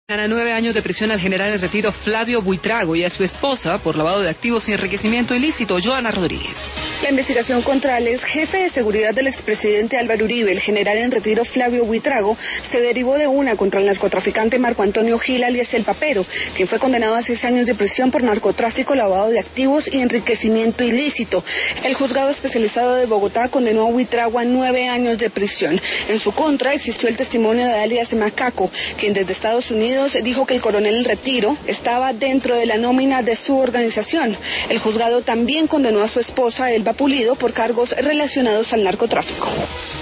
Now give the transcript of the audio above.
A 9 años de prisión al general en retiro Flavio Buitrago y a su esposa por lavado de activos y enriquecimiento ilícito. Joana Rodríguez. La investigación contra el ex jefe de seguridad del expresidente Álvaro Uribe, el general en retiro Flavio Buitrago, se derivó de una contra el narcotraficante Marco Antonio Gil, alias El Papero, quien fue condenado a 6 años de prisión por narcotráfico, lavado de activos y enriquecimiento ilícito. El juzgado especializado de Bogotá condenó a Buitrago a 9 años de prisión. En su contra existió el testimonio de alias Macaco, quien desde Estados Unidos dijo que el coronel en retiro estaba dentro de la nómina de su organización. El juzgado también condenó a su esposa, Elba Pulido, por cargos relacionados al narcotráfico.